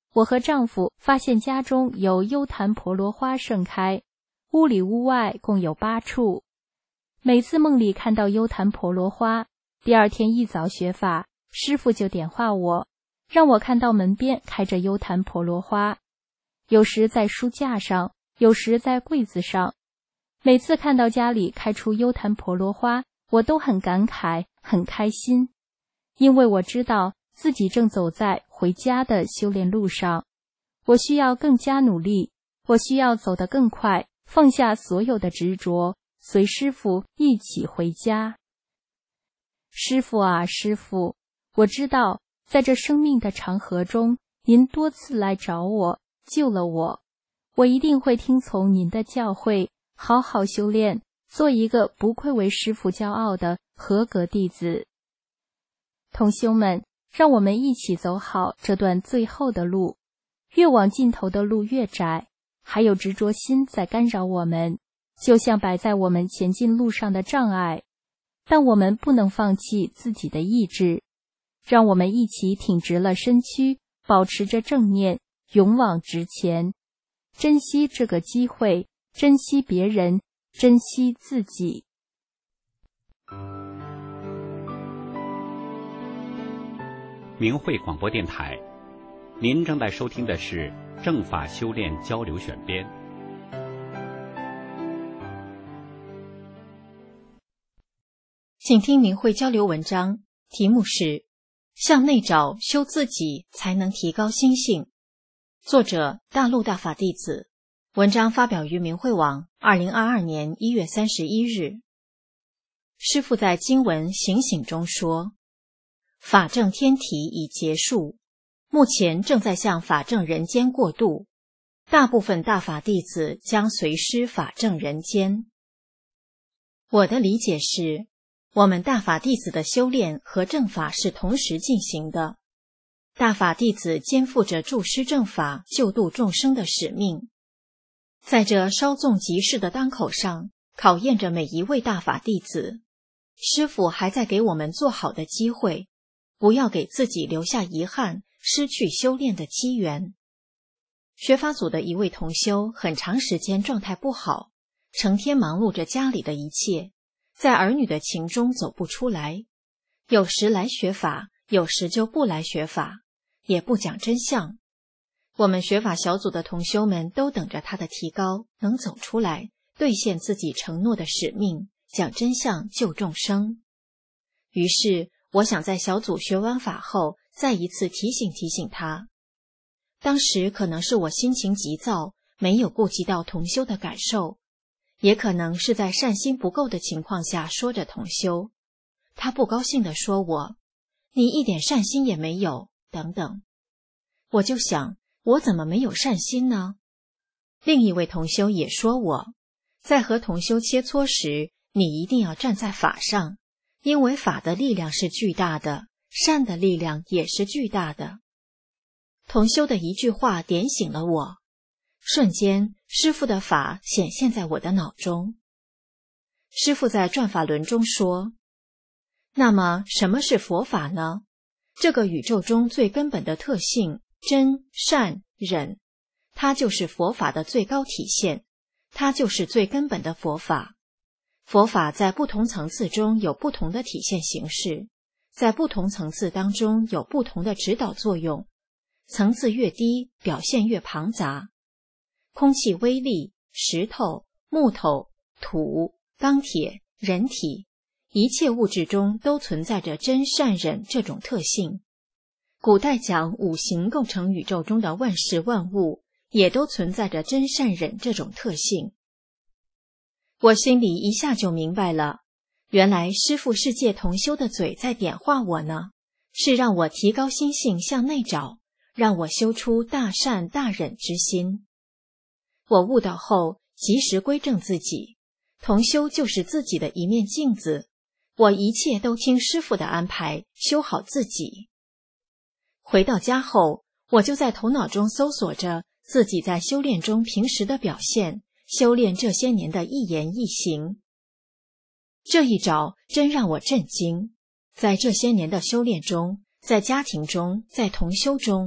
我和丈夫发现家中有优昙婆罗花盛开，屋里屋外共有8处。每次梦里看到优昙婆罗花，第二天一早学法，师父就点化我，让我看到门边开着优昙婆罗花，有时在书架上，有时在柜子上。每次看到家里开出优昙婆罗花，我都很感慨，很开心，因为我知道自己正走在回家的修炼路上。我需要更加努力，我需要走得更快，放下所有的执着，随师父一起回家。师父啊，师父，我知道在这生命的长河中，您多次来找我，救了我，我一定会听从您的教诲，好好修炼，做一个不愧为师父骄傲的合格弟子。同修们，让我们一起走好这段最后的路，越往尽头的路越窄，还有执着心在干扰我们，就像摆在我们前进路上的障碍。但我们不能放弃自己的意志，让我们一起挺直了身躯，保持着正念，勇往直前，珍惜这个机会，珍惜别人，珍惜自己。 明慧广播电台，您正在收听的是正法修炼交流选编。 请听明慧交流文章，题目是向内找修自己才能提高心性，作者大陆大法弟子，文章发表于明慧网2022年1月31日。师父在经文醒醒中说，法正天体已结束，目前正在向法正人间过渡，大部分大法弟子将随师法正人间。我的理解是，我们大法弟子的修炼和正法是同时进行的，大法弟子肩负着助师正法、救度众生的使命，在这稍纵即逝的当口上，考验着每一位大法弟子。师父还在给我们做好的机会，不要给自己留下遗憾，失去修炼的机缘。学法组的一位同修很长时间状态不好，成天忙碌着家里的一切，在儿女的情中走不出来，有时来学法，有时就不来学法，也不讲真相。我们学法小组的同修们都等着他的提高，能走出来，兑现自己承诺的使命，讲真相，救众生。于是我想在小组学完法后，再一次提醒他。当时可能是我心情急躁，没有顾及到同修的感受，也可能是在善心不够的情况下说着同修，他不高兴地说我，你一点善心也没有，等等。我就想，我怎么没有善心呢？另一位同修也说我，在和同修切磋时，你一定要站在法上，因为法的力量是巨大的，善的力量也是巨大的。同修的一句话点醒了我，瞬间师父的法显现在我的脑中。师父在转法轮中说，那么什么是佛法呢？这个宇宙中最根本的特性，真、善、忍，它就是佛法的最高体现，它就是最根本的佛法。佛法在不同层次中有不同的体现形式，在不同层次当中有不同的指导作用，层次越低，表现越庞杂。空气微粒、石头、木头、土、钢铁、人体，一切物质中都存在着真、善、忍这种特性。古代讲五行构成宇宙中的万事万物，也都存在着真、善、忍这种特性。我心里一下就明白了，原来师父是借同修的嘴在点化我呢，是让我提高心性向内找，让我修出大善大忍之心。我悟到后，及时归正自己，同修就是自己的一面镜子，我一切都听师父的安排，修好自己。回到家后，我就在头脑中搜索着自己在修炼中平时的表现，修炼这些年的一言一行。这一找真让我震惊，在这些年的修炼中，在家庭中，在同修中，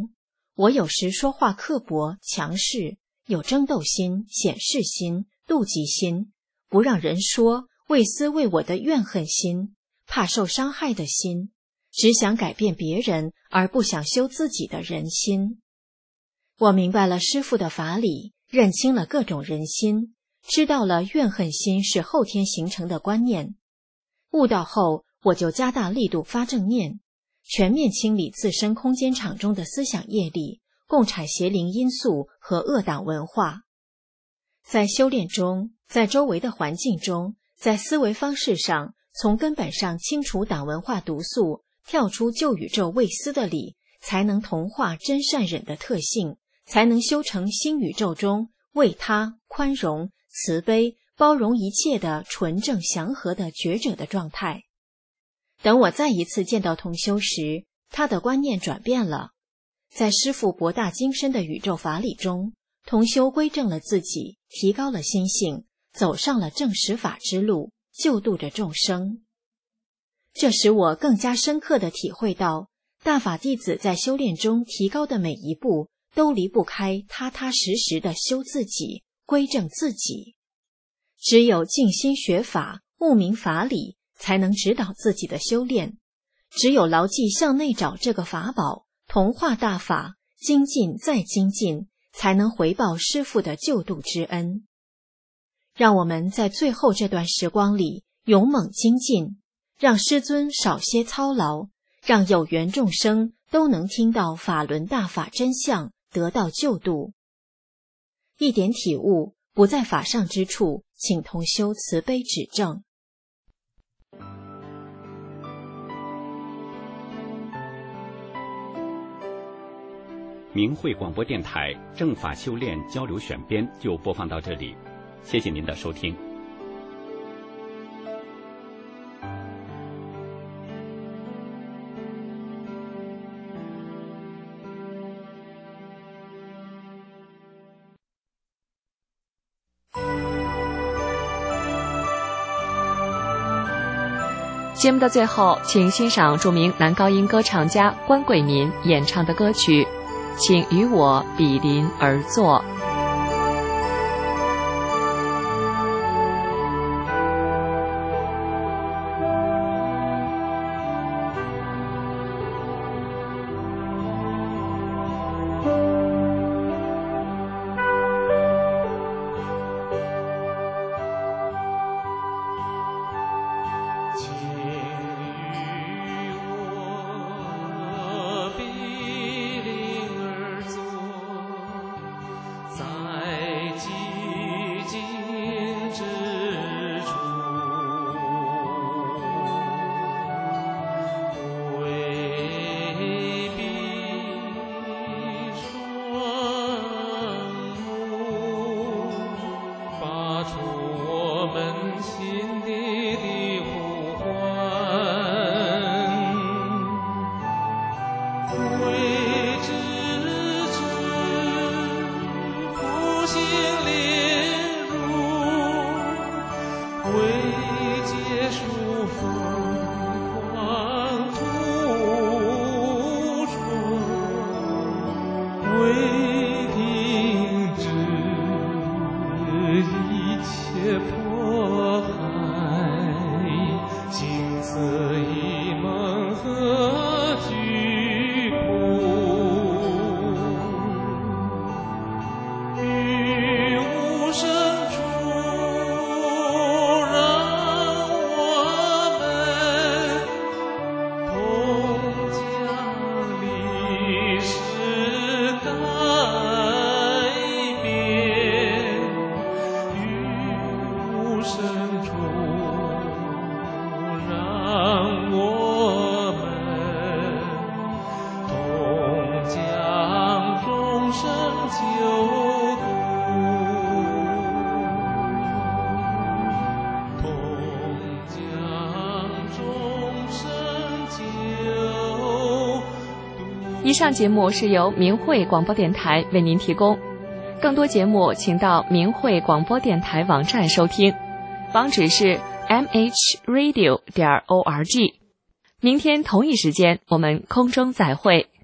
我有时说话刻薄、强势，有争斗心、显示心、妒忌心，不让人说，为私为我的怨恨心，怕受伤害的心，只想改变别人而不想修自己的人心。我明白了师父的法理，认清了各种人心，知道了怨恨心是后天形成的观念。悟道后，我就加大力度发正念，全面清理自身空间场中的思想业力、共产邪灵因素和恶党文化。在修炼中，在周围的环境中，在思维方式上，从根本上清除党文化毒素，跳出旧宇宙为私的理，才能同化真善忍的特性，才能修成新宇宙中为他、宽容、慈悲、包容一切的纯正祥和的觉者的状态。等我再一次见到同修时，他的观念转变了。在师父博大精深的宇宙法理中，同修归正了自己，提高了心性，走上了正实法之路，救度着众生。这使我更加深刻地体会到，大法弟子在修炼中提高的每一步，都离不开踏踏实实地修自己，归正自己。只有静心学法，悟明法理，才能指导自己的修炼。只有牢记向内找这个法宝，同化大法，精进再精进，才能回报师父的救度之恩。让我们在最后这段时光里勇猛精进，让师尊少些操劳，让有缘众生都能听到法轮大法真相，得到救度。一点体悟，不在法上之处，请同修慈悲指正。 明慧广播电台正法修炼交流选编就播放到这里，谢谢您的收听。 节目的最后，请欣赏著名男高音歌唱家关贵民演唱的歌曲《请与我比邻而坐》。以上节目是由明慧广播电台为您提供，更多节目请到明慧广播电台网站收听，网址是 mhradio.org。明天同一时间我们空中再会。